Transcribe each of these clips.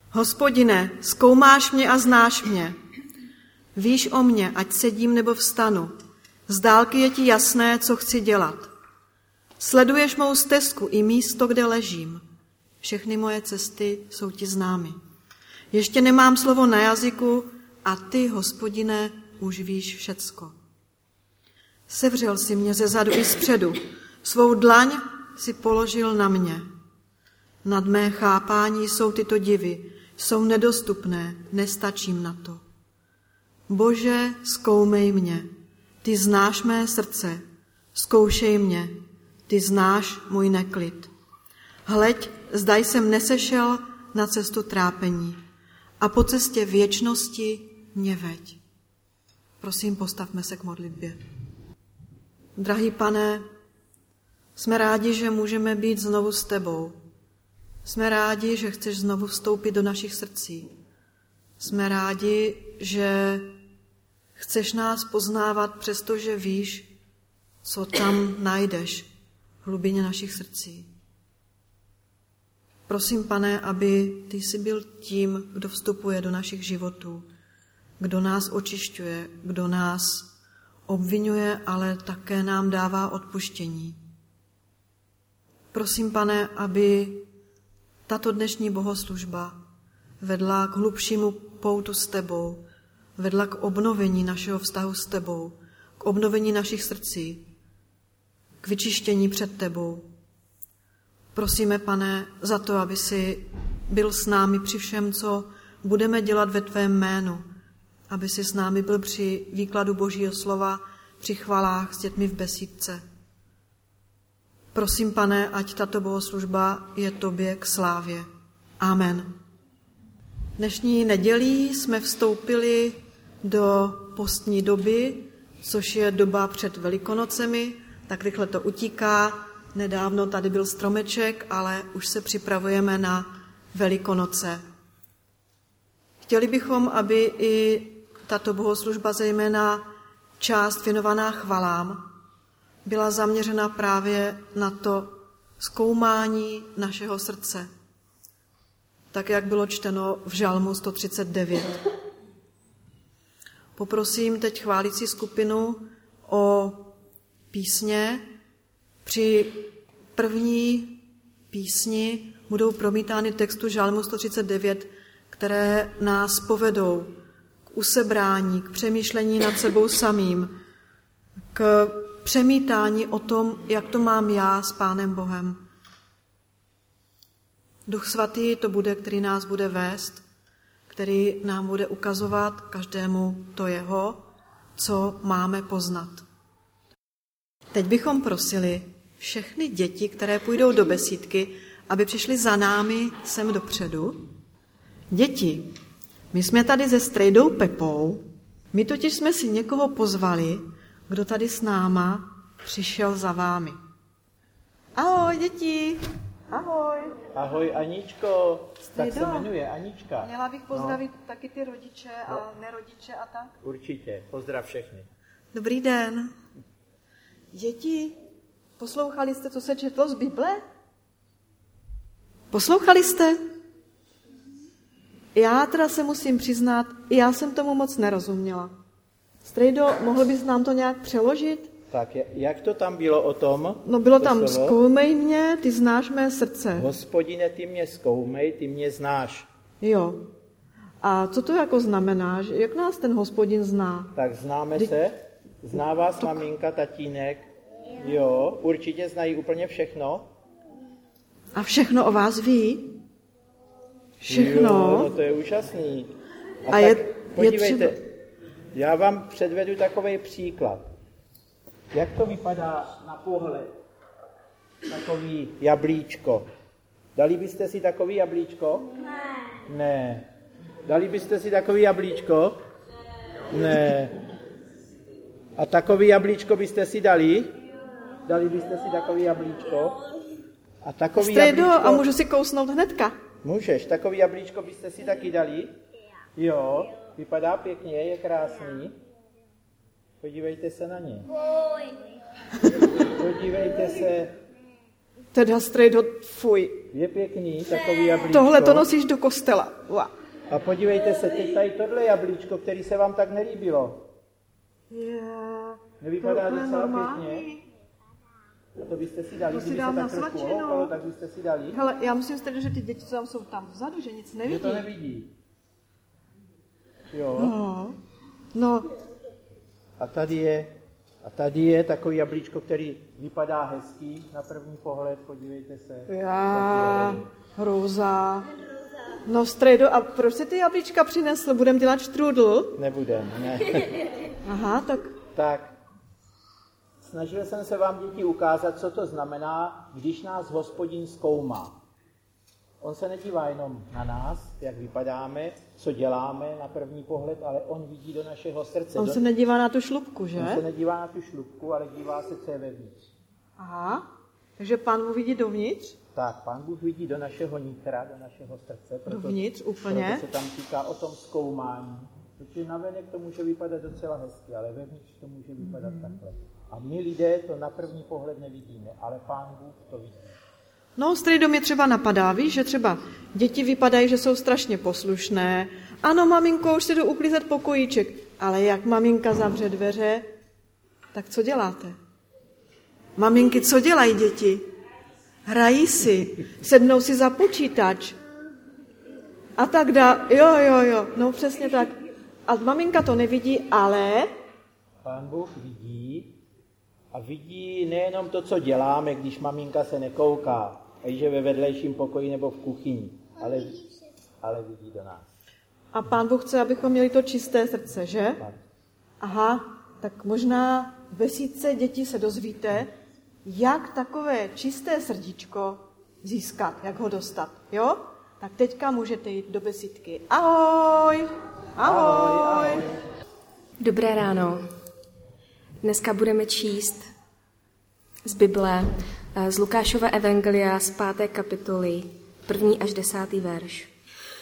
Hospodine, zkoumáš mě a znáš mě. Víš o mě, ať sedím nebo vstanu. Z dálky je ti jasné, co chci dělat. Sleduješ mou stezku i místo, kde ležím. Všechny moje cesty jsou ti známy. Ještě nemám slovo na jazyku a ty, Hospodine, už víš všecko. Sevřel si mě ze zadu i zpředu. Svou dlaň si položil na mě. Nad mé chápání jsou tyto divy. Jsou nedostupné, nestačím na to. Bože, zkoumej mě. Ty znáš mé srdce. Zkoušej mě. Ty znáš můj neklid. Hleď, zda jsem nesešel na cestu trápení a po cestě věčnosti mě veď. Prosím, postavme se k modlitbě. Drahý Pane, jsme rádi, že můžeme být znovu s tebou. Jsme rádi, že chceš znovu vstoupit do našich srdcí. Jsme rádi, že chceš nás poznávat, přestože víš, co tam najdeš v hlubině našich srdcí. Prosím, Pane, aby ty jsi byl tím, kdo vstupuje do našich životů, kdo nás očišťuje, kdo nás obvinuje, ale také nám dává odpuštění. Prosím, Pane, aby tato dnešní bohoslužba vedla k hlubšímu poutu s tebou, vedla k obnovení našeho vztahu s tebou, k obnovení našich srdcí, k vyčištění před tebou. Prosíme, Pane, za to, aby jsi byl s námi při všem, co budeme dělat ve tvém jménu, aby jsi s námi byl při výkladu Božího slova, při chvalách s dětmi v besídce. Prosím, Pane, ať tato bohoslužba je tobě k slávě. Amen. Dnešní nedělí jsme vstoupili do postní doby, což je doba před Velikonocemi, tak rychle to utíká. Nedávno tady byl stromeček, ale už se připravujeme na Velikonoce. Chtěli bychom, aby i tato bohoslužba, zejména část věnovaná chvalám, byla zaměřena právě na to zkoumání našeho srdce, tak jak bylo čteno v Žalmu 139. Poprosím teď chválící skupinu o písně. Při první písni budou promítány textu Žalmu 139, které nás povedou k usebrání, k přemýšlení nad sebou samým, k přemítání o tom, jak to mám já s Pánem Bohem. Duch Svatý to bude, který nás bude vést, který nám bude ukazovat každému to jeho, co máme poznat. Teď bychom prosili všechny děti, které půjdou do besídky, aby přišly za námi sem dopředu. Děti, my jsme tady se Strejdou Pepou, my totiž jsme si někoho pozvali, kdo tady s náma přišel za vámi. Ahoj, děti! Ahoj! Ahoj, Aničko! Strejdo, tak se jmenuje Anička. Měla bych pozdravit taky ty rodiče a nerodiče a tak? Určitě, pozdrav všechny. Dobrý den. Děti, poslouchali jste, co se četlo z Bible? Poslouchali jste? Já teda se musím přiznat, já jsem tomu moc nerozuměla. Strejdo, mohl bys nám to nějak přeložit? Tak, jak to tam bylo o tom? No bylo tam, zkoumej mě, ty znáš mé srdce. Hospodine, ty mě zkoumej, ty mě znáš. Jo. A co to jako znamená? Jak nás ten Hospodin zná? Tak známe se? Zná vás maminka, tatínek? Jo, určitě znají úplně všechno. A všechno o vás ví? Všechno? Jo, no to je úžasný. A tak podívejte, já vám předvedu takový příklad. Jak to vypadá na pohled? Takový jablíčko. Dali byste si takový jablíčko? Ne. Dali byste si takový jablíčko? Ne. A takový jablíčko byste si dali? Dali byste si takový jablíčko? A takový Strejdo, jablíčko... a můžu si kousnout hnedka? Můžeš. Takový jablíčko byste si taky dali? Jo. Vypadá pěkně, je krásný. Podívejte se na ně. Podívejte se. Teda strejdo, fuj. Je pěkný, takový jablíčko. Tohle to nosíš do kostela. Wow. A podívejte se, teď tady tohle jablíčko, který se vám tak nelíbilo. Nevypadá docela pěkně? A to byste si dali, kdyby se tak trošku ohoupalo, tak byste si dali. Hele, já musím stejně, že ty děti, co tam jsou tam vzadu, že nic nevidí. Že to nevidí. Jo. No. A tady je takový jablíčko, který vypadá hezký na první pohled, podívejte se. Hrůza. No strejdo, a proč si ty jablíčka přinesl? Budem dělat štrůdl? Nebudem, ne. Aha, tak. Tak, snažil jsem se vám, děti, ukázat, co to znamená, když nás Hospodin zkoumá. On se nedívá jenom na nás, jak vypadáme, co děláme na první pohled, ale on vidí do našeho srdce. On se nedívá na tu šlupku, že? On se nedívá na tu šlupku, ale dívá se, co je vevnitř. Aha, takže Pán Bůh vidí dovnitř? Tak, Pán Bůh vidí do našeho nitra, do našeho srdce. Dovnitř úplně? Proto se tam týká o tom zkoumání. Protože navenek to může vypadat docela hezky, ale vevnitř to může vypadat takhle. A my lidé to na první pohled nevidíme, ale Pán Bůh to vidí. No, strejdo mě třeba napadá, víš, že třeba děti vypadají, že jsou strašně poslušné. Ano, maminko, už si jdu uklízet pokojíček. Ale jak maminka zavře dveře, tak co děláte? Maminky, co dělají děti? Hrají si, sednou si za počítač. A tak dá, jo, no přesně tak. A maminka to nevidí, ale... Pán Bůh vidí a vidí nejenom to, co děláme, když maminka se nekouká, a že ve vedlejším pokoji nebo v kuchyni, ale vidí do nás. A Pán Bůh chce, abychom měli to čisté srdce, že? Tak. Aha, tak možná v besídce děti se dozvíte, jak takové čisté srdíčko získat, jak ho dostat, jo? Tak teďka můžete jít do besídky. Ahoj! Ahoj! Ahoj! Dobré ráno. Dneska budeme číst z Bible, z Lukášova evangelia z 5. kapitoly, 1. až 10. verš.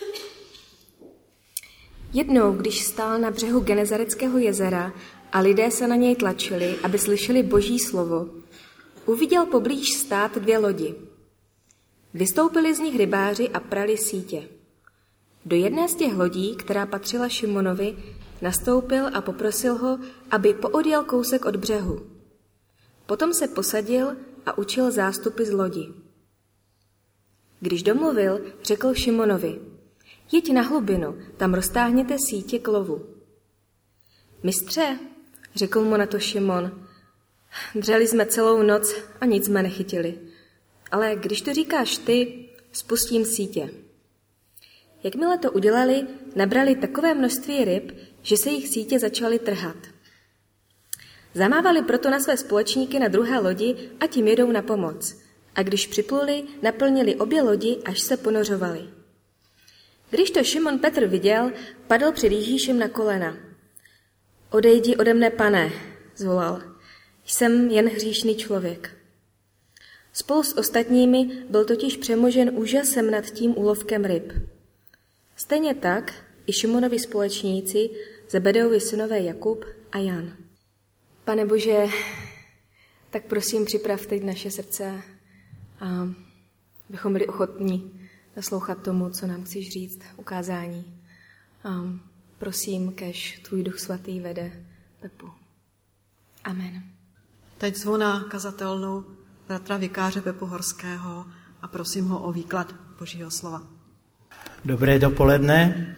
Jednou, když stál na břehu Genezareckého jezera a lidé se na něj tlačili, aby slyšeli Boží slovo, uviděl poblíž stát 2 lodi. Vystoupili z nich rybáři a prali sítě. Do jedné z těch lodí, která patřila Šimonovi, nastoupil a poprosil ho, aby poodjel kousek od břehu. Potom se posadil a učil zástupy z lodi. Když domluvil, řekl Šimonovi: jeď na hlubinu, tam roztáhněte sítě k lovu. Mistře, řekl mu na to Šimon, dřeli jsme celou noc a nic jsme nechytili. Ale když to říkáš ty, spustím sítě. Jakmile to udělali, nabrali takové množství ryb, že se jich sítě začaly trhat. Zamávali proto na své společníky na druhé lodi, ať jim jedou na pomoc. A když připluli, naplnili obě lodi, až se ponořovali. Když to Šimon Petr viděl, padl před Ježíšem na kolena. Odejdi ode mne, Pane, zvolal. Jsem jen hříšný člověk. Spolu s ostatními byl totiž přemožen úžasem nad tím úlovkem ryb. Stejně tak i Šimonovi společníci, Zebedeovi synové Jakub a Jan. Pane Bože, tak prosím připrav teď naše srdce, abychom byli ochotní naslouchat tomu, co nám chceš říct, ukázání. Prosím, kež tvůj Duch Svatý vede Pepu. Amen. Teď zvu na kazatelnu bratra vikáře Pepu Horského a prosím ho o výklad Božího slova. Dobré dopoledne.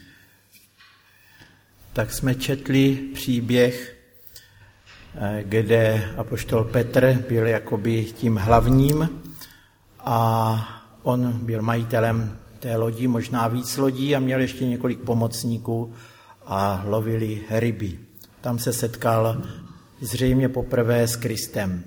Tak jsme četli příběh, kde apoštol Petr byl jakoby tím hlavním a on byl majitelem té lodi, možná víc lodí a měl ještě několik pomocníků a lovili ryby. Tam se setkal zřejmě poprvé s Kristem.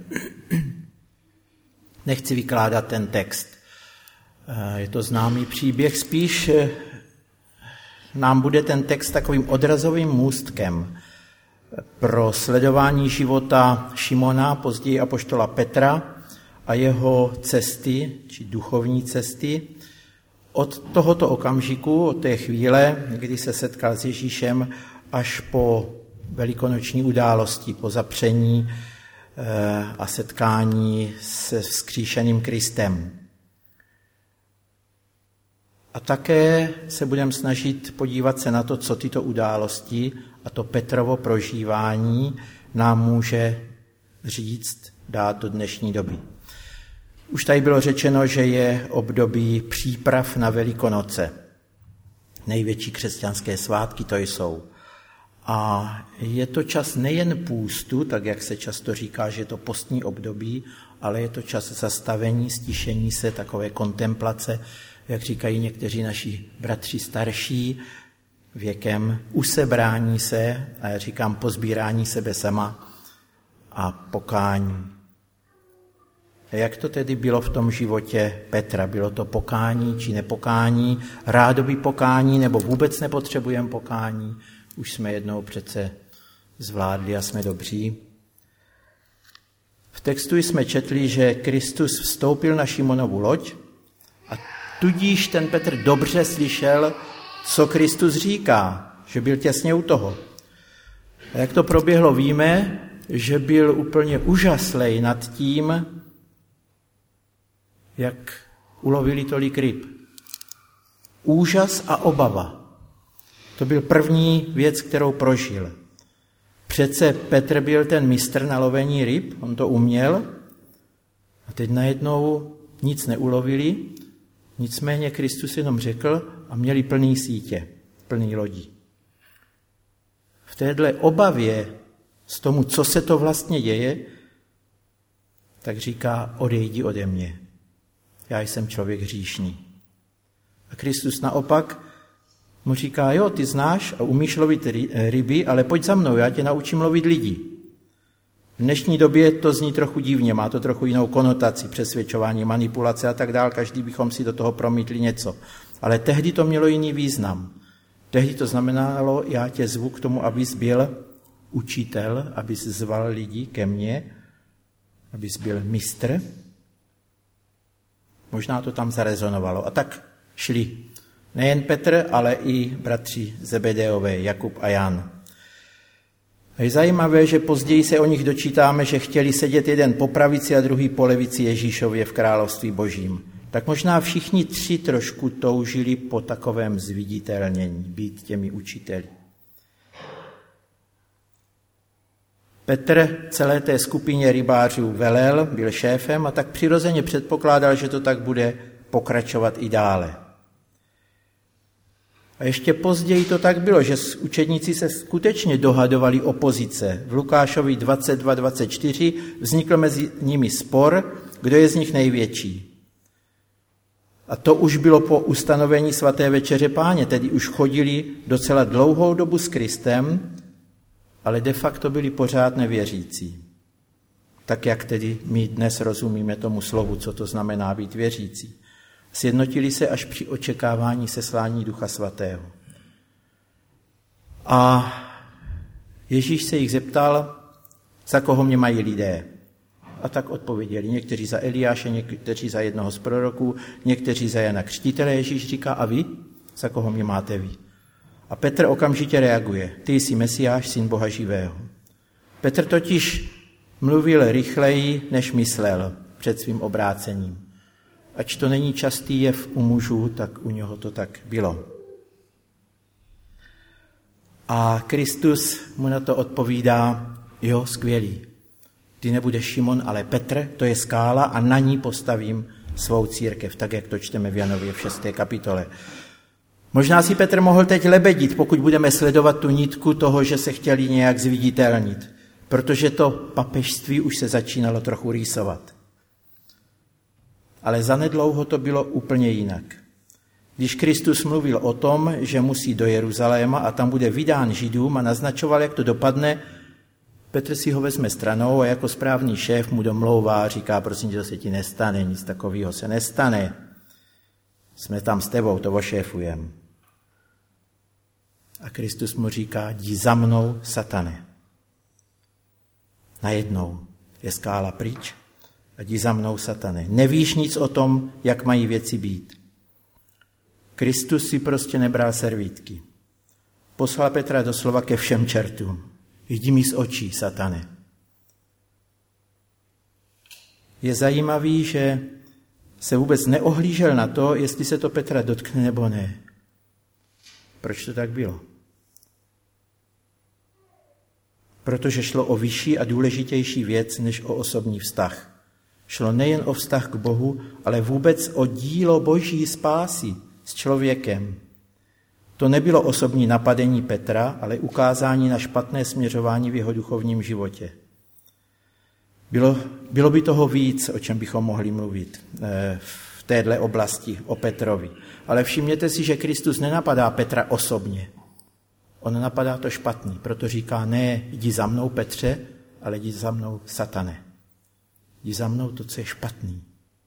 Nechci vykládat ten text. Je to známý příběh, spíš nám bude ten text takovým odrazovým můstkem pro sledování života Šimona, později apoštola Petra a jeho cesty, či duchovní cesty, od tohoto okamžiku, od té chvíle, kdy se setkal s Ježíšem, až po velikonoční události, po zapření a setkání se vzkříšeným Kristem. A také se budeme snažit podívat se na to, co tyto události a to Petrovo prožívání nám může říct, dát do dnešní doby. Už tady bylo řečeno, že je období příprav na Velikonoce. Největší křesťanské svátky to jsou. A je to čas nejen půstu, tak jak se často říká, že je to postní období, ale je to čas zastavení, stišení se, takové kontemplace, jak říkají někteří naši bratři starší, věkem usebrání se, a já říkám pozbírání sebe sama a pokání. A jak to tedy bylo v tom životě Petra? Bylo to pokání či nepokání, rádoby pokání, nebo vůbec nepotřebujeme pokání? Už jsme jednou přece zvládli a jsme dobří. V textu jsme četli, že Kristus vstoupil na Šimonovu loď a tudíž ten Petr dobře slyšel, co Kristus říká, že byl těsně u toho. A jak to proběhlo, víme, že byl úplně úžaslej nad tím, jak ulovili tolik ryb. Úžas a obava. To byl první věc, kterou prožil. Přece Petr byl ten mistr na lovení ryb, on to uměl, a teď najednou nic neulovili, nicméně Kristus jenom řekl a měli plný sítě, plný lodí. V téhle obavě z tomu, co se to vlastně děje, tak říká, odejdi ode mě. Já jsem člověk hříšný. A Kristus naopak mu říká, jo, ty znáš a umíš lovit ryby, ale pojď za mnou, já tě naučím lovit lidi. V dnešní době to zní trochu divně, má to trochu jinou konotaci, přesvědčování, manipulace a tak dál, každý bychom si do toho promítli něco. Ale tehdy to mělo jiný význam. Tehdy to znamenalo, já tě zvu k tomu, abys byl učitel, abys zval lidi ke mně, abys byl mistr. Možná to tam zarezonovalo. A tak šli nejen Petr, ale i bratři Zebedeové, Jakub a Jan. A je zajímavé, že později se o nich dočítáme, že chtěli sedět jeden po pravici a druhý po levici Ježíšově v království božím. Tak možná všichni tři trošku toužili po takovém zviditelnění, být těmi učiteli. Petr celé té skupině rybářů velel, byl šéfem a tak přirozeně předpokládal, že to tak bude pokračovat i dále. A ještě později to tak bylo, že učedníci se skutečně dohadovali o pozice. V Lukášovi 22:24 vznikl mezi nimi spor, kdo je z nich největší. A to už bylo po ustanovení svaté večeře Páně, tedy už chodili docela dlouhou dobu s Kristem, ale de facto byli pořád nevěřící. Tak jak tedy my dnes rozumíme tomu slovu, co to znamená být věřící. Sjednotili se až při očekávání seslání Ducha Svatého. A Ježíš se jich zeptal, za koho mě mají lidé. A tak odpověděli někteří za Eliáše, někteří za jednoho z proroků, někteří za Jana Křtitele. Ježíš říká, a vy? Za koho mě máte vy? A Petr okamžitě reaguje, ty jsi Mesiáš, syn Boha živého. Petr totiž mluvil rychleji, než myslel před svým obrácením. Ač to není častý jev u mužů, tak u něho to tak bylo. A Kristus mu na to odpovídá, jo, skvělý. Ty nebudeš Šimon, ale Petr, to je skála a na ní postavím svou církev, tak jak to čteme v Janově v 6. kapitole. Možná si Petr mohl teď lebedit, pokud budeme sledovat tu nitku toho, že se chtěli nějak zviditelnit, protože to papežství už se začínalo trochu rýsovat. Ale zanedlouho to bylo úplně jinak. Když Kristus mluvil o tom, že musí do Jeruzaléma a tam bude vydán Židům a naznačoval, jak to dopadne, Petr si ho vezme stranou a jako správný šéf mu domlouvá, říká, prosím tě, to se ti nestane, nic takového se nestane. Jsme tam s tebou, to ošéfujeme. A Kristus mu říká, jdi za mnou, satane. Najednou je skála pryč a jdi za mnou, satane. Nevíš nic o tom, jak mají věci být. Kristus si prostě nebral servítky. Poslal Petra doslova ke všem čertům. Jdi mi z očí, satane. Je zajímavý, že se vůbec neohlížel na to, jestli se to Petra dotkne nebo ne. Proč to tak bylo? Protože šlo o vyšší a důležitější věc, než o osobní vztah. Šlo nejen o vztah k Bohu, ale vůbec o dílo Boží spásy s člověkem. To nebylo osobní napadení Petra, ale ukázání na špatné směřování v jeho duchovním životě. Bylo by toho víc, o čem bychom mohli mluvit v téhle oblasti o Petrovi. Ale všimněte si, že Kristus nenapadá Petra osobně. On napadá to špatný, proto říká, ne, jdi za mnou Petře, ale jdi za mnou Satane. Jdi za mnou to, co je špatný.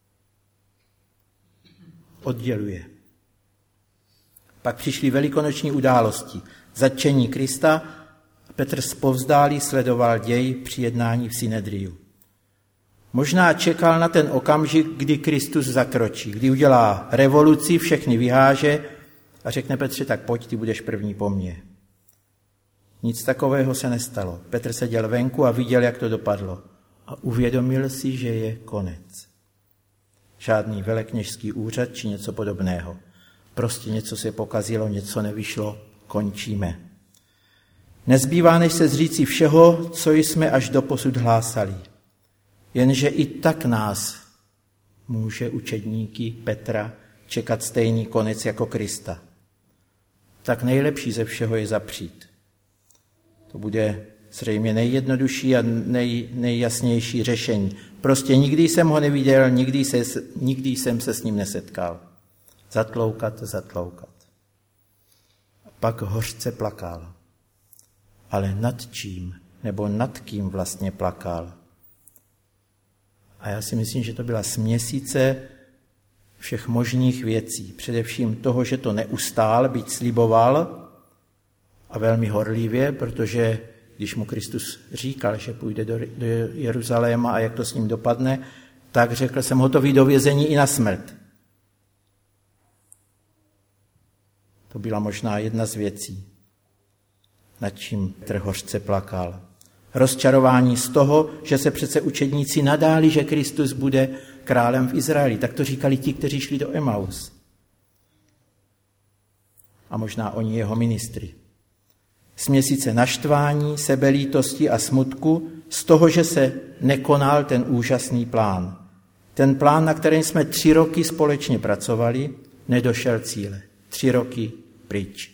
Odděluje. Pak přišly velikonoční události. Zatčení Krista, Petr zpovzdálí sledoval děj při jednání v Synedriu. Možná čekal na ten okamžik, kdy Kristus zakročí, kdy udělá revoluci, všechny vyháže a řekne Petře, tak pojď, ty budeš první po mně. Nic takového se nestalo. Petr seděl venku a viděl, jak to dopadlo. A uvědomil si, že je konec. Žádný velekněžský úřad či něco podobného. Prostě něco se pokazilo, něco nevyšlo, končíme. Nezbývá, než se zříci všeho, co jsme až doposud hlásali. Jenže i tak nás může učedníky Petra čekat stejný konec jako Krista. Tak nejlepší ze všeho je zapřít. To bude zřejmě nejjednodušší a nejjasnější řešení. Prostě nikdy jsem ho neviděl, nikdy jsem se s ním nesetkal. Zatloukat. A pak hořce plakal. Ale nad čím, nebo nad kým vlastně plakal? A já si myslím, že to byla směsice všech možných věcí. Především toho, že to neustál, byť sliboval a velmi horlivě, protože když mu Kristus říkal, že půjde do Jeruzaléma a jak to s ním dopadne, tak řekl, jsem hotový do vězení i na smrt. To byla možná jedna z věcí, nad čím Petr hořce plakal. Rozčarování z toho, že se přece učedníci nadáli, že Kristus bude králem v Izraeli. Tak to říkali ti, kteří šli do Emaus. A možná oni jeho ministry. Směsice naštvání, sebelítosti a smutku z toho, že se nekonal ten úžasný plán. Ten plán, na kterém jsme 3 roky společně pracovali, nedošel cíle. 3 roky pryč.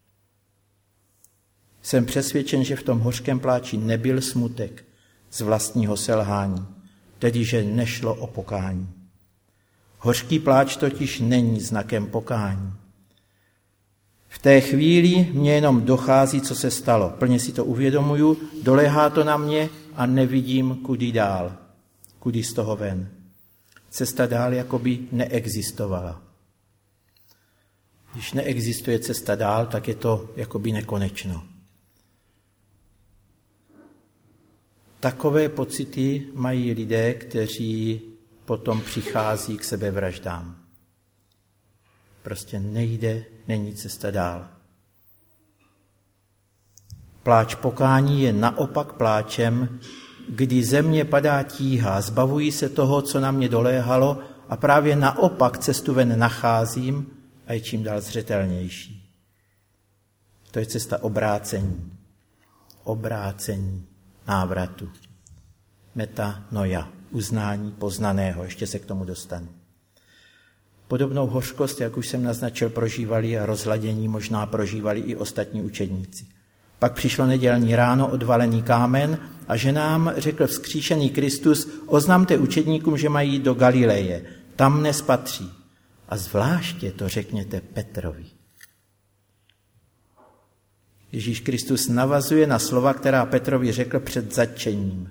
Jsem přesvědčen, že v tom hořkém pláči nebyl smutek z vlastního selhání, tedy že nešlo o pokání. Hořký pláč totiž není znakem pokání. V té chvíli mě jenom dochází, co se stalo. Plně si to uvědomuju, doléhá to na mě a nevidím, kudy dál, kudy z toho ven. Cesta dál jakoby neexistovala. Když neexistuje cesta dál, tak je to jakoby nekonečno. Takové pocity mají lidé, kteří potom přichází k sebevraždám. Prostě nejde, není cesta dál. Pláč pokání je naopak pláčem, kdy ze mě padá tíha, zbavuji se toho, co na mě doléhalo a právě naopak cestu ven nacházím a je čím dál zřetelnější. To je cesta obrácení. Obrácení, návratu. Metanoia, uznání poznaného, ještě se k tomu dostanu. Podobnou hořkost, jak už jsem naznačil, prožívali a rozladění možná prožívali i ostatní učedníci. Pak přišlo nedělní ráno, odvalený kámen a ženám řekl vzkříšený Kristus, oznamte učedníkům, že mají jít do Galileje, tam nespatří. A zvláště to řekněte Petrovi. Ježíš Kristus navazuje na slova, která Petrovi řekl před zatčením.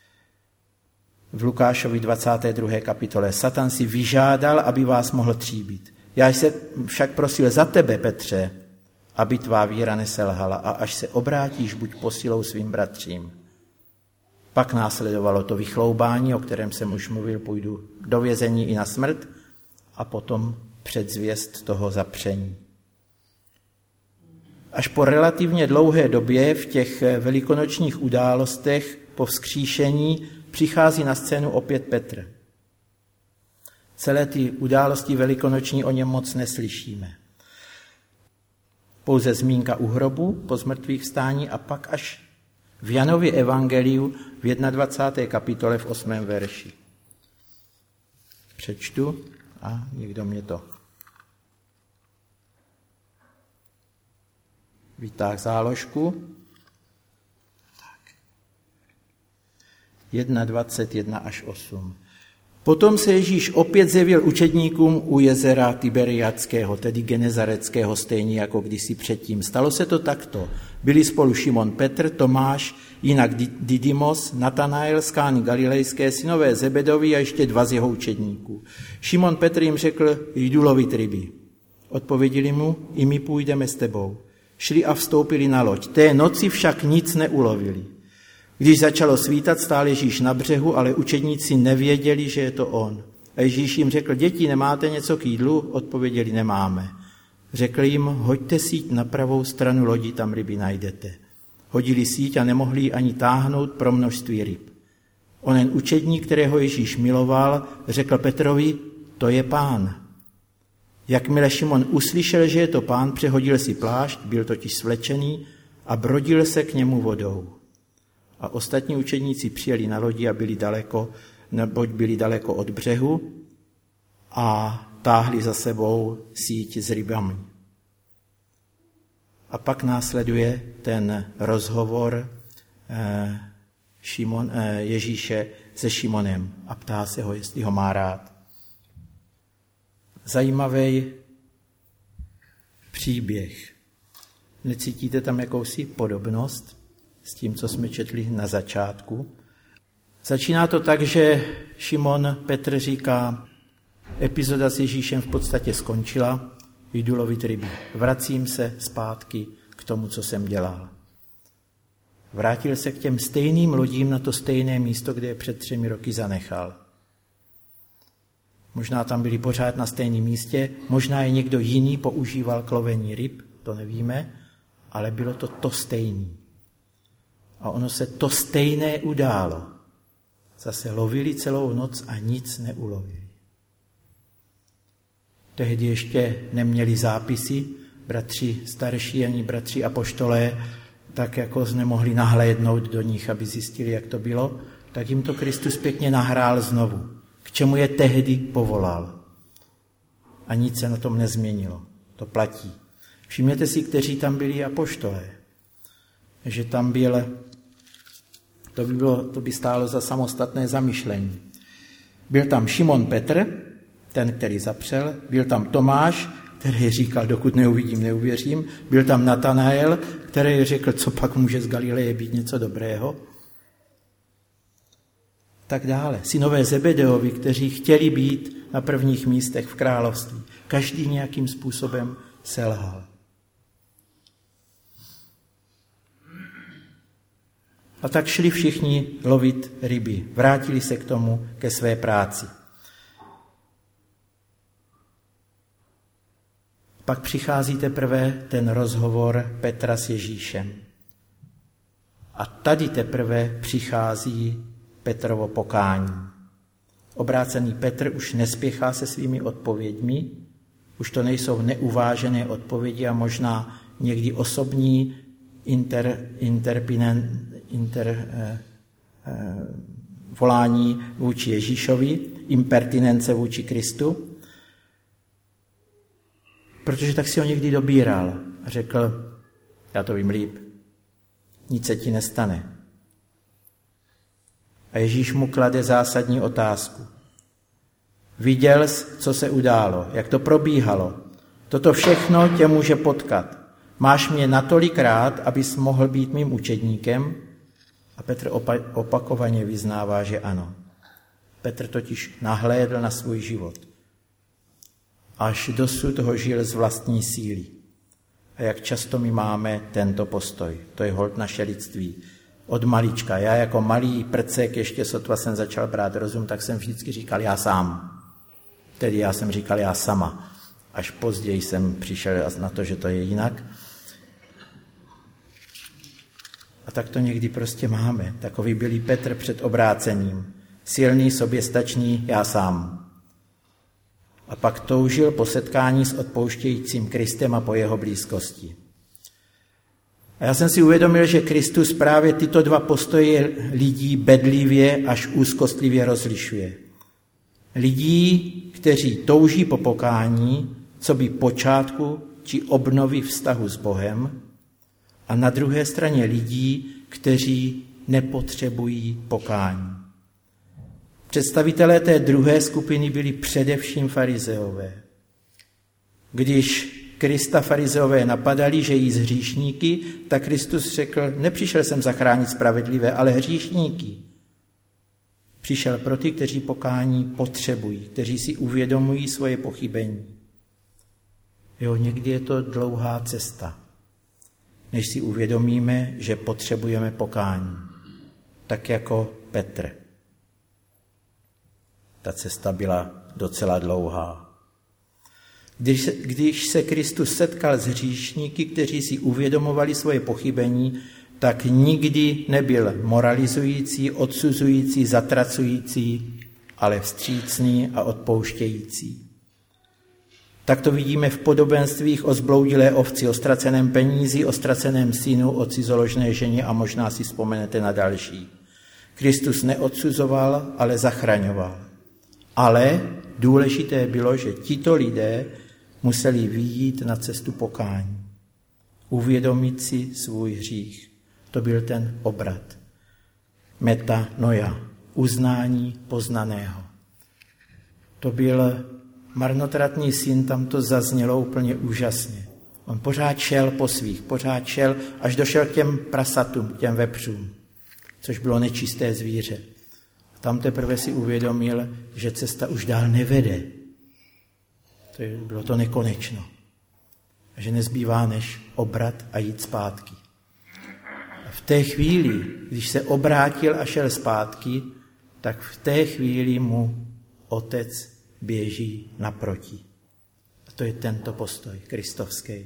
V Lukášovi 22. kapitole. Satan si vyžádal, aby vás mohl tříbit. Já jsem však prosil za tebe, Petře, aby tvá víra neselhala a až se obrátíš, buď posilou svým bratřím. Pak následovalo to vychloubání, o kterém jsem už mluvil, půjdu do vězení i na smrt a potom předzvěst toho zapření. Až po relativně dlouhé době v těch velikonočních událostech po vzkříšení přichází na scénu opět Petr. Celé ty události velikonoční o něm moc neslyšíme. Pouze zmínka u hrobu po zmrtvých vstání a pak až v Janově evangeliu v 21. kapitole v 8. verši. Přečtu a někdo mě to vytáhl záložku. 1:21 až 8. Potom se Ježíš opět zjevil učedníkům u jezera Tiberiadského, tedy Genezareckého, stejně jako kdysi předtím. Stalo se to takto. Byli spolu Šimon Petr, Tomáš, jinak Didymos, Natanael z Kány Galilejské, synové Zebedovi a ještě 2 z jeho učedníků. Šimon Petr jim řekl, jdu lovit ryby. Odpověděli mu, i my půjdeme s tebou. Šli a vstoupili na loď. Té noci však nic neulovili. Když začalo svítat, stál Ježíš na břehu, ale učedníci nevěděli, že je to on. A Ježíš jim řekl, děti, nemáte něco k jídlu? Odpověděli, nemáme. Řekl jim, hoďte síť na pravou stranu lodi, tam ryby najdete. Hodili síť a nemohli ji ani táhnout pro množství ryb. Onen učedník, kterého Ježíš miloval, řekl Petrovi, to je Pán. Jakmile Šimon uslyšel, že je to Pán, přehodil si plášť, byl totiž svlečený a brodil se k němu vodou. A ostatní učedníci přijeli na lodi a byli daleko od břehu a táhli za sebou síť s rybami. A pak následuje ten rozhovor Ježíše se Šimonem a ptá se ho, jestli ho má rád. Zajímavý příběh. Necítíte tam jakousi podobnost s tím, co jsme četli na začátku? Začíná to tak, že Šimon Petr říká, epizoda s Ježíšem v podstatě skončila, jdu lovit ryby. Vracím se zpátky k tomu, co jsem dělal. Vrátil se k těm stejným lodím na to stejné místo, kde je před 3 roky zanechal. Možná tam byli pořád na stejném místě, možná je někdo jiný používal k lovení ryb, to nevíme, ale bylo to stejné. A ono se to stejné událo. Zase lovili celou noc a nic neulovili. Tehdy ještě neměli zápisy, bratři starší ani bratři apoštolé, tak jako nemohli nahlédnout do nich, aby zjistili, jak to bylo, tak jim to Kristus pěkně nahrál znovu, k čemu je tehdy povolal. A nic se na tom nezměnilo. To platí. Všimněte si, kteří tam byli apoštolé. Že tam byl, to by stálo za samostatné zamyšlení. Byl tam Šimon Petr, ten, který zapřel, byl tam Tomáš, který říkal, dokud neuvidím, neuvěřím, byl tam Natanael, který řekl, co pak může z Galileje být něco dobrého. Tak dále. Synové Zebedeovi, kteří chtěli být na prvních místech v království. Každý nějakým způsobem selhal. A tak šli všichni lovit ryby. Vrátili se k tomu, ke své práci. Pak přichází teprve ten rozhovor Petra s Ježíšem. A tady teprve přichází Petrovo pokání. Obrácený Petr už nespěchá se svými odpověďmi, už to nejsou neuvážené odpovědi a možná někdy osobní volání vůči Ježíšovi, impertinence vůči Kristu, protože tak si ho někdy dobíral a řekl, já to vím líp, nic se ti nestane. A Ježíš mu klade zásadní otázku. Viděl jsi, co se událo, jak to probíhalo. Toto všechno tě může potkat. Máš mě natolik rád, abys mohl být mým učedníkem? A Petr opakovaně vyznává, že ano. Petr totiž nahlédl na svůj život. Až dosud ho žil z vlastní síly. A jak často my máme tento postoj. To je holt naše lidství. Od malička. Já jako malý prcek, ještě sotva jsem začal brát rozum, tak jsem vždycky říkal já sám. Tedy já jsem říkal já sama. Až později jsem přišel na to, že to je jinak. A tak to někdy prostě máme. Takový byl Petr před obrácením. Silný, soběstačný, já sám. a pak toužil po setkání s odpouštějícím Kristem a po jeho blízkosti. A já jsem si uvědomil, že Kristus právě tyto dva postoje lidí bedlivě až úzkostlivě rozlišuje. Lidí, kteří touží po pokání, coby počátku či obnovy vztahu s Bohem, a na druhé straně lidí, kteří nepotřebují pokání. Představitelé té druhé skupiny byli především farizeové. Když Krista farizeové napadali, že jí z hříšníky, tak Kristus řekl, nepřišel jsem zachránit spravedlivé, ale hříšníky. Přišel pro ty, kteří pokání potřebují, kteří si uvědomují svoje pochybení. Jo, někdy je to dlouhá cesta, než si uvědomíme, že potřebujeme pokání. Tak jako Petr. Ta cesta byla docela dlouhá. Když se Kristus setkal s hříšníky, kteří si uvědomovali svoje pochybení, tak nikdy nebyl moralizující, odsuzující, zatracující, ale vstřícný a odpouštějící. Tak to vidíme v podobenstvích o zbloudilé ovci, o ztraceném penízi, o ztraceném synu, o cizoložné ženě a možná si vzpomenete na další. Kristus neodsuzoval, ale zachraňoval. Ale důležité bylo, že tito lidé museli vyjít na cestu pokání. Uvědomit si svůj hřích. To byl ten obrat. Metanoia, uznání poznaného. To byl marnotratný syn, tam to zaznělo úplně úžasně. On pořád šel po svých, až došel k těm prasatům, k těm vepřům, což bylo nečisté zvíře. Tam teprve si uvědomil, že cesta už dál nevede. Bylo to nekonečno. A že nezbývá než obrat a jít zpátky. A v té chvíli, když se obrátil a šel zpátky, tak v té chvíli mu otec běží naproti. A to je tento postoj kristovský.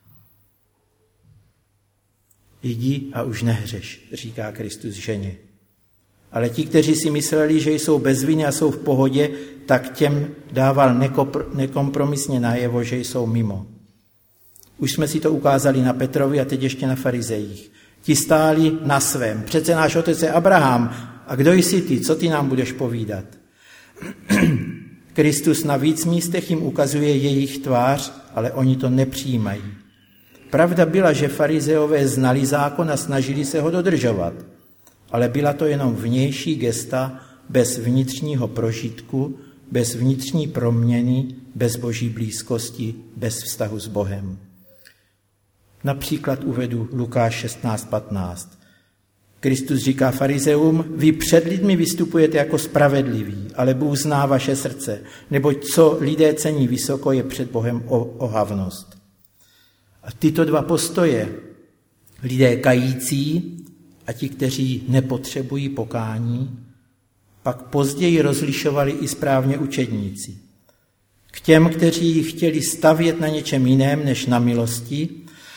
Jdi a už nehřeš, říká Kristus ženě. Ale ti, kteří si mysleli, že jsou bez viny a jsou v pohodě, tak těm dával nekompromisně najevo, že jsou mimo. Už jsme si to ukázali na Petrovi a teď ještě na farizejích. Ti stáli na svém. Přece náš otec je Abraham. A kdo jsi ty? Co ty nám budeš povídat? Kristus na víc místech jim ukazuje jejich tvář, ale oni to nepřijímají. Pravda byla, že farizeové znali zákon a snažili se ho dodržovat. Ale byla to jenom vnější gesta bez vnitřního prožitku, bez vnitřní proměny, bez boží blízkosti, bez vztahu s Bohem. Například uvedu Lukáš 16:15. Kristus říká farizeům, vy před lidmi vystupujete jako spravedliví, ale Bůh zná vaše srdce, neboť co lidé cení vysoko, je před Bohem ohavnost. A tyto dva postoje, lidé kající a ti, kteří nepotřebují pokání, pak později rozlišovali i správně učedníci. K těm, kteří chtěli stavět na něčem jiném než na milosti,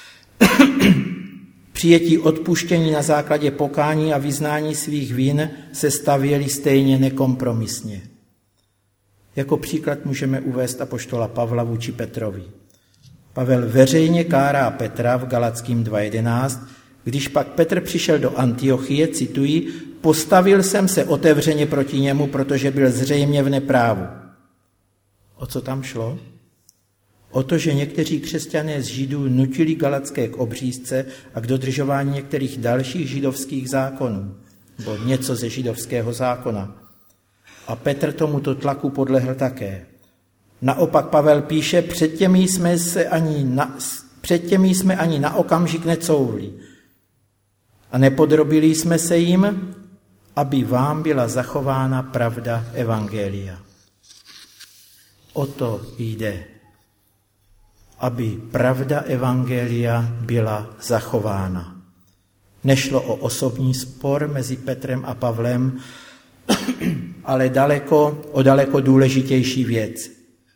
přijetí odpuštění na základě pokání a vyznání svých vin se stavěli stejně nekompromisně. Jako příklad můžeme uvést apoštola Pavla vůči Petrovi. Pavel veřejně kárá Petra v Galatským 2:11, když pak Petr přišel do Antiochie, cituji, postavil jsem se otevřeně proti němu, protože byl zřejmě v neprávu. O co tam šlo? O to, že někteří křesťané z Židů nutili Galatské k obřízce a k dodržování některých dalších židovských zákonů, nebo něco ze židovského zákona. A Petr tomuto tlaku podlehl také. Naopak Pavel píše, před těmi jsme ani na okamžik necouvli a nepodrobili jsme se jim, aby vám byla zachována pravda evangelia. O to jde, aby pravda evangelia byla zachována. Nešlo o osobní spor mezi Petrem a Pavlem, ale o daleko důležitější věc.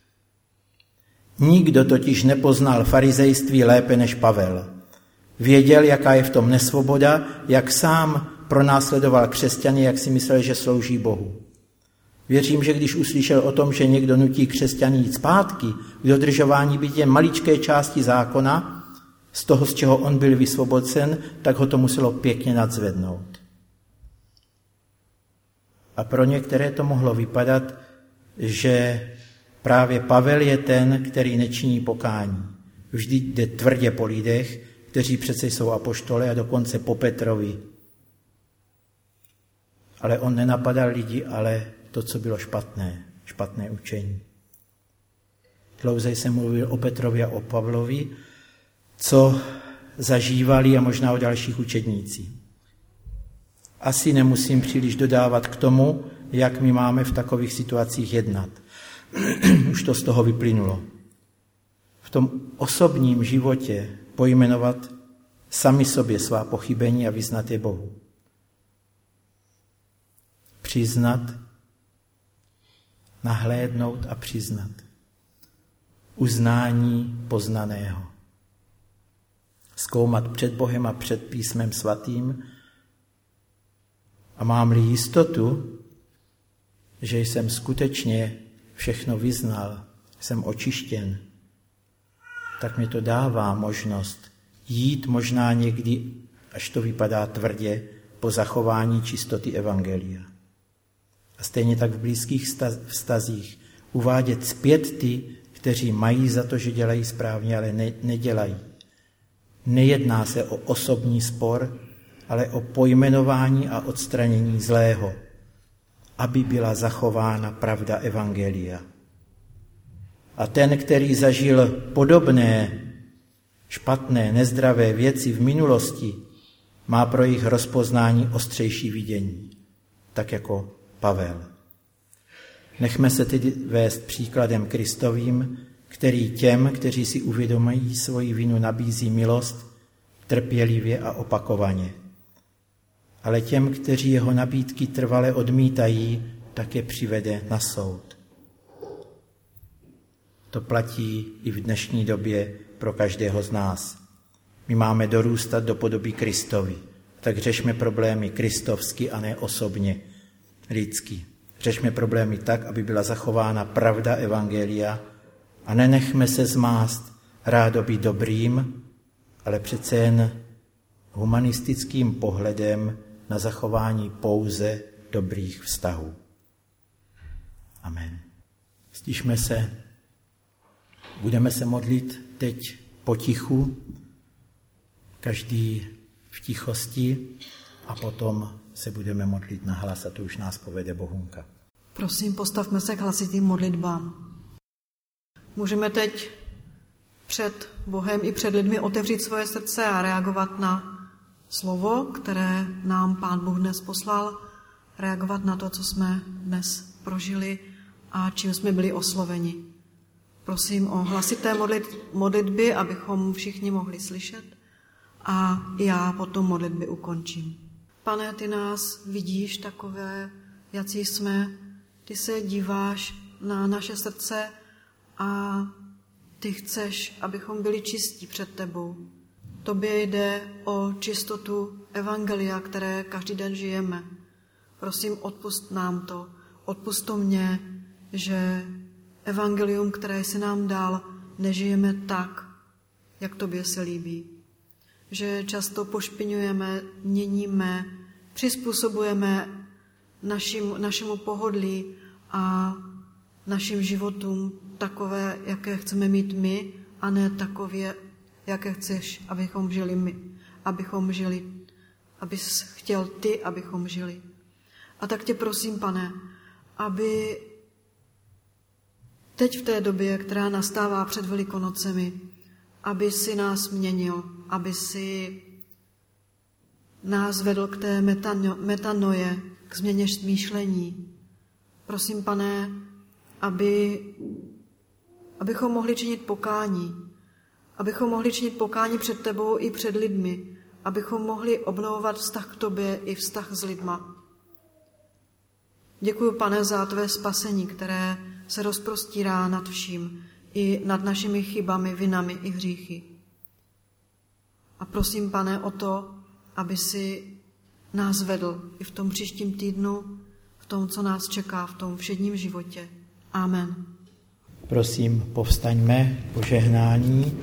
Nikdo totiž nepoznal farizejství lépe než Pavel. Věděl, jaká je v tom nesvoboda, jak sám pronásledoval křesťany, jak si myslel, že slouží Bohu. Věřím, že když uslyšel o tom, že někdo nutí křesťany jít zpátky k dodržování byť jen maličké části zákona, z toho, z čeho on byl vysvobocen, tak ho to muselo pěkně nadzvednout. A pro některé to mohlo vypadat, že právě Pavel je ten, který nečiní pokání. Vždy jde tvrdě po lidech, kteří přece jsou apoštole a dokonce po Petrovi. Ale on nenapadal lidi, ale to, co bylo špatné učení. Dlouze jsem mluvil o Petrovi a o Pavlovi, co zažívali a možná o dalších učednících. Asi nemusím příliš dodávat k tomu, jak my máme v takových situacích jednat. Už to z toho vyplynulo. V tom osobním životě pojmenovat sami sobě svá pochybení a vyznat je Bohu. Přiznat, nahlédnout a přiznat. Uznání poznaného. Zkoumat před Bohem a před písmem svatým a mám-li jistotu, že jsem skutečně všechno vyznal, jsem očištěn, tak mi to dává možnost jít možná někdy, až to vypadá tvrdě, po zachování čistoty evangelia. A stejně tak v blízkých vztazích uvádět zpět ty, kteří mají za to, že dělají správně, ale nedělají. Nejedná se o osobní spor, ale o pojmenování a odstranění zlého, aby byla zachována pravda evangelia. A ten, který zažil podobné, špatné, nezdravé věci v minulosti, má pro jejich rozpoznání ostřejší vidění, tak jako Pavel. Nechme se tedy vést příkladem Kristovým, který těm, kteří si uvědomují svoji vinu, nabízí milost trpělivě a opakovaně. Ale těm, kteří jeho nabídky trvale odmítají, tak je přivede na soud. To platí i v dnešní době pro každého z nás. My máme dorůstat do podoby Kristovi, tak řešme problémy kristovsky a ne osobně, lidsky. Řešme problémy tak, aby byla zachována pravda evangelia a nenechme se zmást rádoby dobrým, ale přece jen humanistickým pohledem na zachování pouze dobrých vztahů. Amen. Stišme se, budeme se modlit teď potichu, každý v tichosti a potom se budeme modlit nahlas a to už nás povede Bohunka. Prosím, postavme se k hlasitým modlitbám. Můžeme teď před Bohem i před lidmi otevřít svoje srdce a reagovat na slovo, které nám Pán Bůh dnes poslal, reagovat na to, co jsme dnes prožili a čím jsme byli osloveni. Prosím o hlasité modlitby, abychom všichni mohli slyšet a já potom modlitby ukončím. Pane, ty nás vidíš takové, jací jsme, ty se díváš na naše srdce a ty chceš, abychom byli čistí před tebou. Tobě jde o čistotu evangelia, které každý den žijeme. Prosím, odpusť nám to, odpusť to mně, že evangelium, které jsi nám dal, nežijeme tak, jak tobě se líbí. Že často pošpiňujeme, měníme, přizpůsobujeme našemu pohodlí a našim životům takové, jaké chceme mít my, a ne takové, jaké chceš, abychom žili my, abychom žili, abys chtěl ty, abychom žili. A tak tě prosím, Pane, aby teď v té době, která nastává před Velikonocemi, aby si nás měnil, aby si nás vedl k té metanoje, k změně smýšlení. Prosím, Pane, abychom mohli činit pokání, abychom mohli činit pokání před tebou i před lidmi, abychom mohli obnovovat vztah k tobě i vztah s lidma. Děkuji, Pane, za tvé spasení, které se rozprostírá nad vším, i nad našimi chybami, vinami i hříchy. A prosím, Pane, o to, aby si nás vedl i v tom příštím týdnu, v tom, co nás čeká v tom všedním životě. Amen. Prosím, povstaňme k požehnání.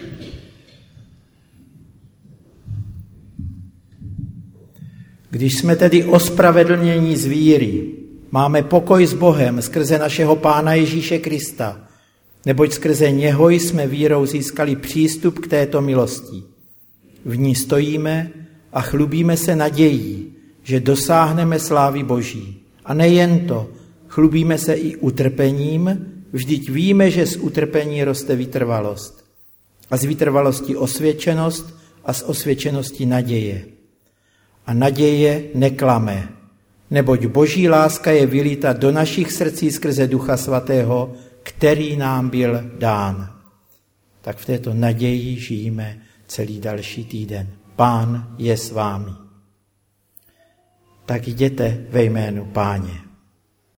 Když jsme tedy ospravedlněni z víry, máme pokoj s Bohem skrze našeho Pána Ježíše Krista, neboť skrze něho jsme vírou získali přístup k této milosti. V ní stojíme a chlubíme se nadějí, že dosáhneme slávy Boží. A nejen to, chlubíme se i utrpením, vždyť víme, že z utrpení roste vytrvalost. A z vytrvalosti osvědčenost a z osvědčenosti naděje. A naděje neklame, neboť Boží láska je vylita do našich srdcí skrze Ducha Svatého, který nám byl dán. Tak v této naději žijeme celý další týden. Pán je s vámi. Tak jděte ve jménu Páně.